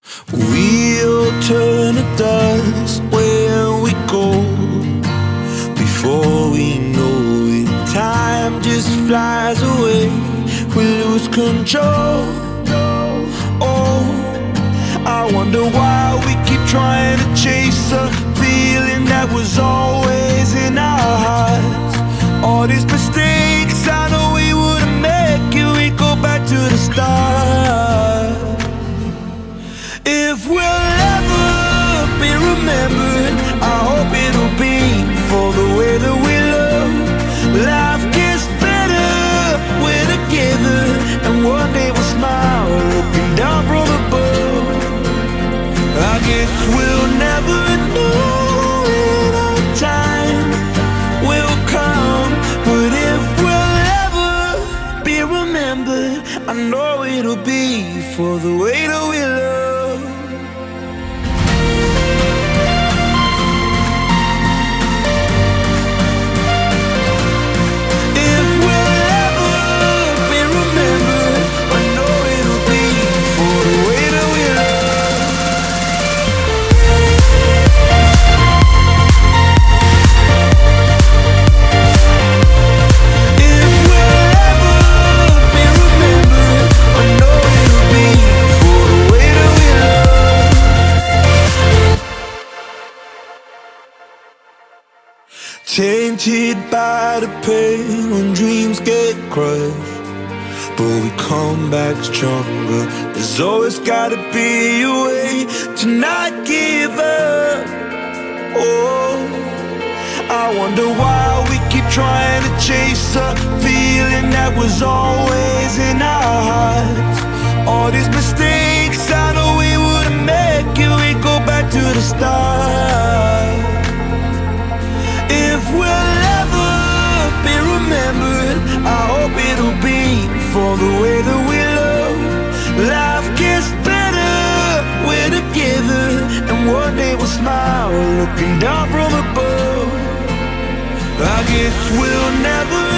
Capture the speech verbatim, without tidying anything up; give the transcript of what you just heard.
We'll turn to dust where we go. Before we know it, time just flies away. We lose control. Oh, I wonder why we keep trying to chase a feeling that was always in our hearts. All these mistakes I know we wouldn't make it. We go back to the start. If we'll ever be remembered, I hope it'll be for the way that we love. Life gets better, we're together, and one day we'll smile looking down from above. I guess we'll never know when our time will come, but if we'll ever be remembered, I know it'll be for the way that we love. Tainted by the pain when dreams get crushed, but we come back stronger. There's always gotta be a way to not give up. Oh, I wonder why we keep trying to chase a feeling that was always in our hearts. All these mistakes I know we wouldn't make it. We go back to the start. If we'll ever be remembered, I hope it'll be for the way that we love. Life gets better, we're together, and one day we'll smile looking down from above. I guess we'll never